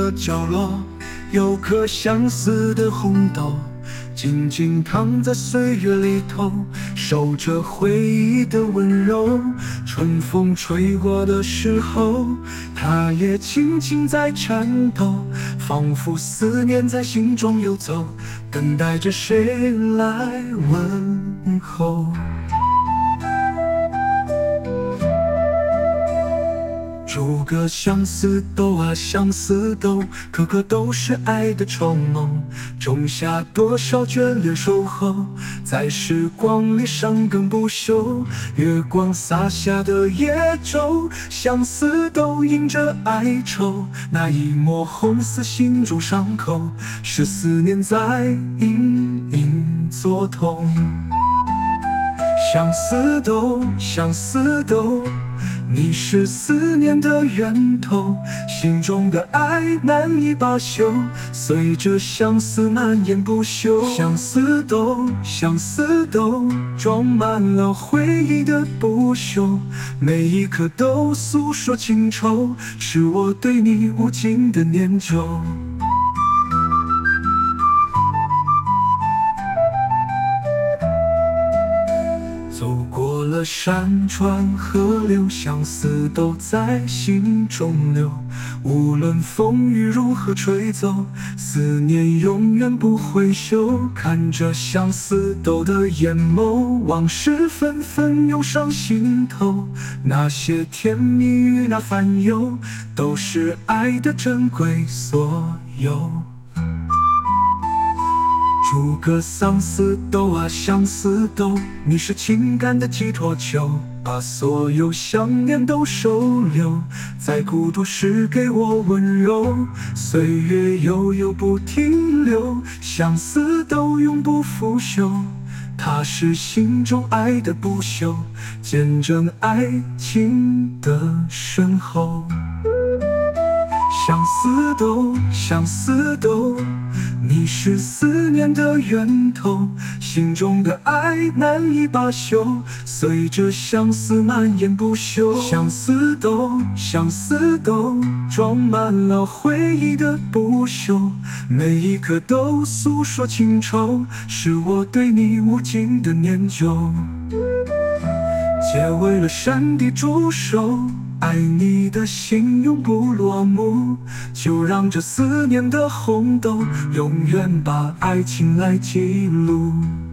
个角落，有颗相思的红豆，静静躺在岁月里头，守着回忆的温柔。春风吹过的时候，它也轻轻在颤抖，仿佛思念在心中游走，等待着谁来问候。诸个相思豆啊相思豆，颗颗都是爱的愁梦，种下多少眷恋守候，在时光里生根不朽。月光洒下的夜舟，相思豆映着哀愁，那一抹红丝心中伤口，是思念在隐隐作痛。相思豆，相思豆，你是思念的源头，心中的爱难以罢休，随着相思蔓延不休。相思豆，相思豆，装满了回忆的不朽，每一颗都诉说情愁，是我对你无尽的念旧。走过了山川河流，相思都在心中留。无论风雨如何吹走，思念永远不会休。看着相思豆的眼眸，往事纷纷涌上心头。那些甜蜜与那烦忧，都是爱的珍贵所有。诸个相思豆啊相思豆，你是情感的寄托球，把所有想念都收留，在孤独时给我温柔。岁月悠悠不停留，相思豆永不腐朽，它是心中爱的不朽，见证爱情的深厚。相思豆，相思豆，你是思念的源头，心中的爱难以罢休，随着相思蔓延不休。相思豆，相思豆，装满了回忆的不朽，每一颗都诉说情愁，是我对你无尽的念旧。结为了山地驻守，爱你的心永不落幕，就让这思念的红豆永远把爱情来记录。